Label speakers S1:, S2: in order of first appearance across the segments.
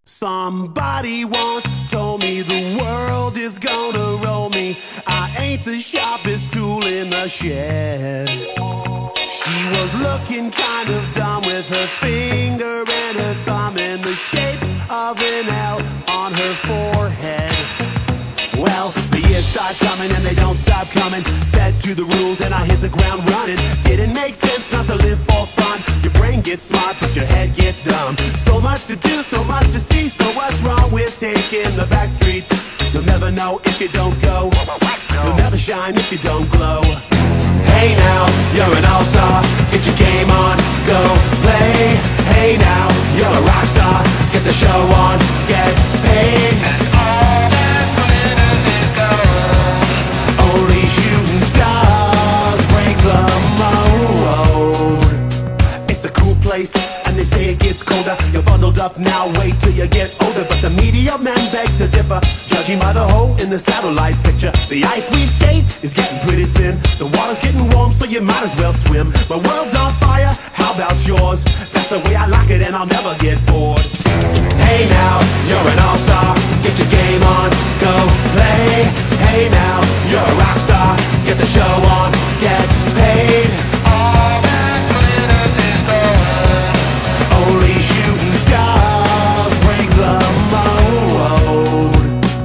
S1: Somebody once told me the world is gonna roll me. I ain't the sharpest tool in the shed. She was looking kind of dumb with her finger and her thumb in the shape of an L on her forehead. Well, the years start coming and they don't stop coming. Fed to the rules and I hit the ground running. Didn't make sense not to live for fun. Your brain gets smart but your head gets dumb. So much to do, so much to see. So what's wrong with taking the back streets? You'll never know if you don't go. You'll never shine if you don't glow. Hey now, you're an all-star. Get your game on, go play. Hey now, you're a rock star. Get the show on, get paid. And all that glitters is gold. Only shooting stars break the mold. It's a cool place, and they say it gets colder. You're bundled up now, wait till you get older. But the media men beg to differ, judging by the hole in the satellite picture. The ice we skate is getting pretty thin. The water's getting warm, so you might as well swim. My world's on fire, how about yours? That's the way I like it and I'll never get bored. Hey now, you're an all-star. Get your game on, go play. Hey now, you're a rock star. Get the show on, get paid. All that glitters is gold. Only shooting stars break the mold.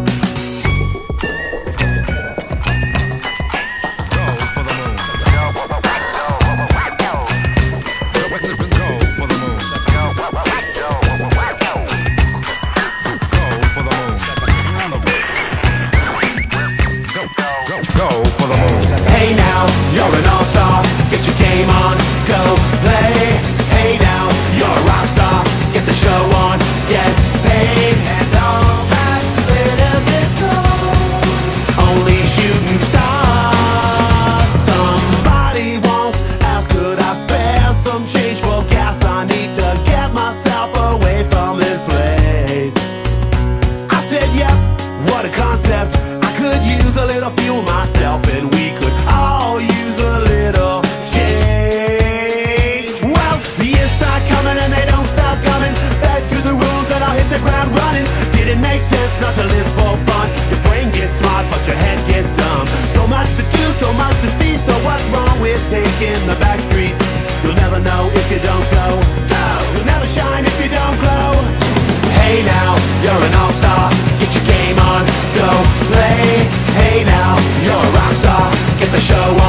S1: Hey now, you're an all-star. Get your game on, go play. Hey now, you're a rock star. Get the show on, get paid. And all that glitters is gold. Only shooting stars. Somebody once asked, could I spare some change for gas? I need to get myself away from this place. I said, yep, what a concept. I could use a little fuel myself, and we could all use a little change. Well, the years start coming and they don't stop coming. Back to the rules and I'll hit the ground running. Didn't make sense not to live for fun. Your brain gets smart but your head gets dumb. So much to do, so much to see. So what's wrong with taking the back streets? You'll never know if you don't go. You'll never shine if you don't glow. Hey now, you're an all-star. Get your game on, go play. Hey now, you're a rock star. Get the show on.